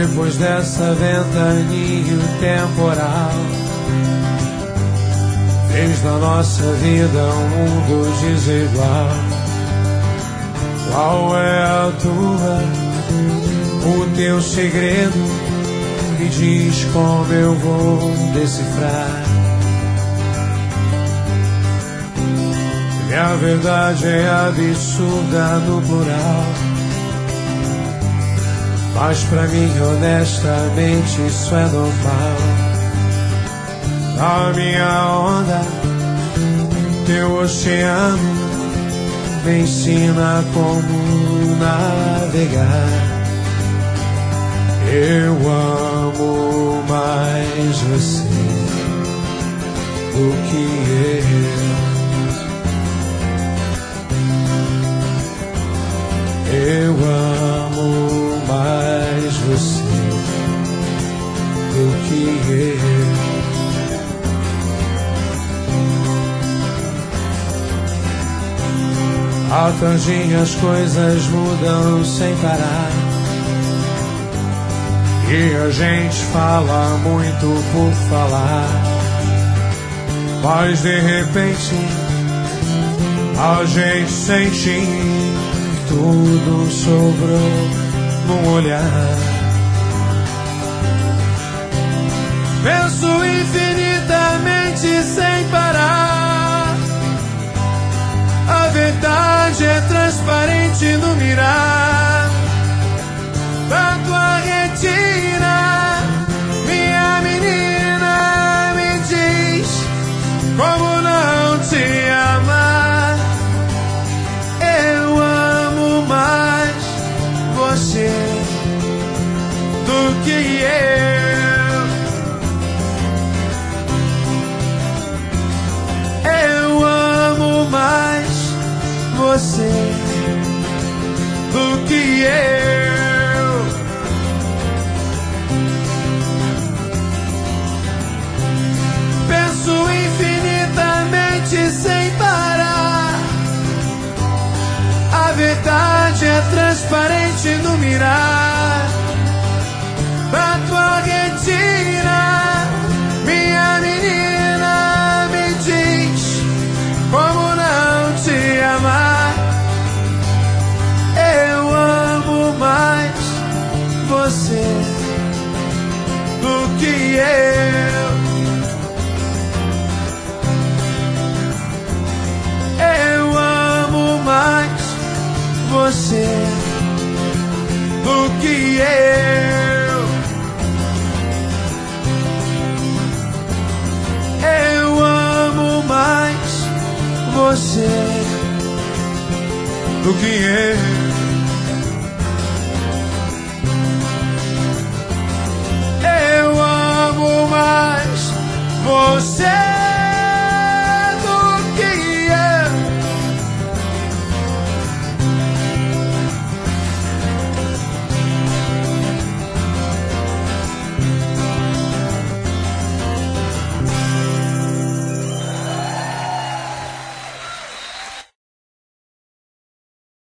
Depois dessa ventania temporal, fez da nossa vida um mundo desigual. Qual é a tua, o teu segredo? Me diz como eu vou decifrar. Minha verdade é absurda no plural, mas pra mim honestamente isso é normal. A minha onda, teu oceano, me ensina como navegar. Eu amo mais você do que eu amo mais você do que eu. A tangente as coisas mudam sem parar, e a gente fala muito por falar, mas de repente a gente sente tudo sobrou num olhar. Penso infinitamente sem parar, a verdade é transparente no mirar da tua retina. Minha menina, me diz como não te amar. Eu amo mais você do que eu amo mais você do que eu. Penso infinitamente sem parar, a verdade é transparente no mirar da tua retina. Minha menina, me diz como não te amar. Eu amo mais você do que eu. Eu amo mais você do que eu.